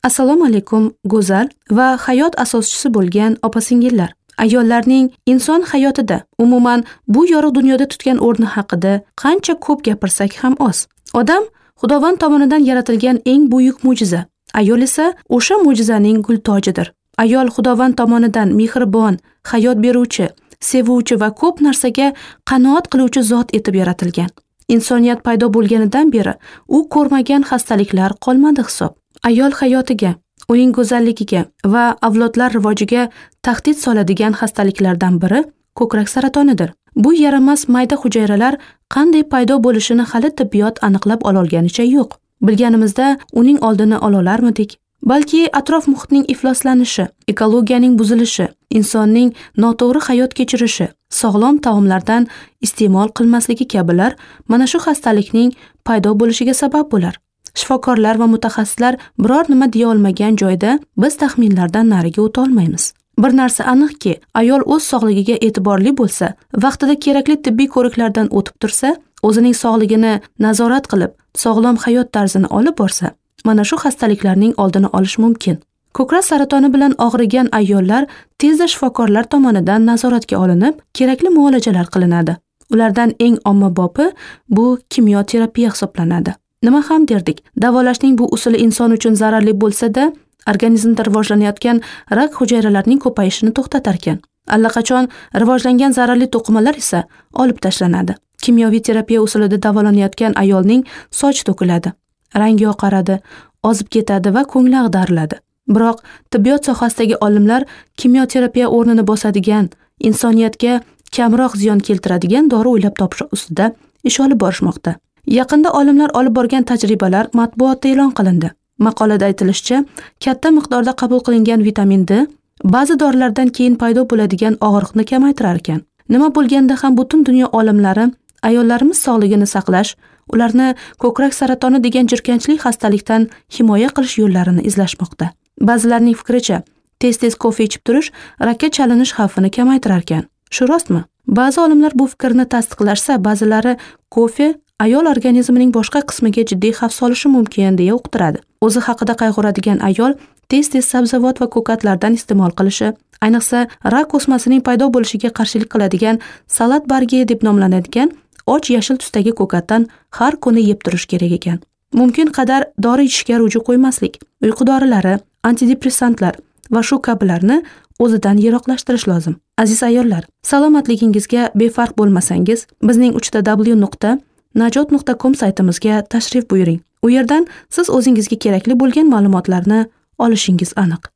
Assalomu alaykum, go'zal va hayot asoschisi bo'lgan opa-singillar. Ayollarning inson hayotida, umuman bu yorug' dunyoda tutgan o'rni haqida qancha ko'p gapirsak ham oz. Odam Xudovand tomonidan yaratilgan eng buyuk mo'jiza. Ayol esa o'sha mo'jizaning gul tojidir. Ayol Xudovand tomonidan mehribon, hayot beruvchi, sevuvchi va ko'p narsaga qanoat qiluvchi zot etib yaratilgan. Insoniyat paydo bo'lganidan beri u ko'rmagan xastaliklar qolmadi hisob. Ayol hayotiga, uning go'zalligiga va avlodlar rivojiga tahdid soladigan xastaliklardan biri ko'krak saratonidir. Bu yaramas mayda hujayralar qanday paydo bo'lishini hali tibbiyot aniqlab ololganicha yo'q. Bilganimizda uning oldini ololarmidik? Balki atrof muhitning ifloslanishi, ekologiyaning buzilishi, insonning noto'g'ri hayot kechirishi, sog'lom taomlardan iste'mol qilmasligi kabilar mana shu xastalikning paydo bo'lishiga sabab bo'lar. Shifokorlar va mutaxassislar biror nima deya olmagan joyda biz taxminlardan nariga o'ta olmaymiz. Bir narsa aniqki, ayol o'z sog'ligiga e'tiborli bo'lsa, vaqtida kerakli tibbiy ko'riklardan o'tib tursa, o'zining sog'ligini nazorat qilib, sog'lom hayot tarzini olib borsa, mana shu xastaliklarning oldini olish mumkin. Ko'krak saratoni bilan og'rigan ayollar tezda shifokorlar tomonidan nazoratga olinib, kerakli muolajalar qilinadi. Ulardan eng ommabopi bu kimyoterapiya hisoblanadi. Nima ham derdik, davolashning bu usuli inson uchun zararli bo'lsa-da, organizmda rivojlanayotgan rak hujayralarining ko'payishini to'xtatar ekan. Allaqachon rivojlangan zararli to'qimalar esa olib tashlanadi. Kimyoviy terapiya usulida davolanayotgan ayolning soch to'kiladi, rangi oqaradi, ozib ketadi va ko'ngli ag'dariladi. Biroq tibbiyot sohasidagi olimlar kimyoterapiya o'rnini bosadigan, insoniyatga kamroq ziyon keltiradigan dori o'ylab topish ustida ish olib borishmoqda. Yaqinda olimlar olib borgan tajribalar matbuotda e'lon qilindi. Maqolada aytilishicha, katta miqdorda qabul qilingan vitamin D ba'zi dorilardan keyin paydo bo'ladigan og'riqni kamaytirar ekan. Nima bo'lganda ham butun dunyo olimlari ayollarimiz sog'ligini saqlash, ularni ko'krak saratoni degan jirkanchli xastalikdan himoya qilish yo'llarini izlashmoqda. Ba'zilarning fikricha, tez-tez kofe ichib turish rakka chalinish xavfini kamaytirar ekan. Shu rostmi? Ba'zi olimlar bu fikrni tasdiqlashsa, ba'zilari kofe ayol organizmining boshqa qismiga jiddiy xavf solishi mumkin deya uqtiradi. O'zi haqida qayg'uradigan ayol tez-tez sabzavot va ko'katlardan iste'mol qilishi, ayniqsa rak o'smasining paydo bo'lishiga qarshilik qiladigan salat bargi deb nomlanadigan och yashil tusdagi ko'katdan har kuni yeb turish kerak ekan. Mumkin qadar dori ichishga ruju qo'ymaslik, uyqu dorilari, antidepressantlar va shu kabilarni o'zidan yiroqlashtirish lozim. Aziz ayollar, salomatligingizga befarq bo'lmasangiz, bizning 3w.najot.com saytimizga tashrif buyuring. U yerdan siz o'zingizga kerakli bo'lgan ma'lumotlarni olishingiz aniq.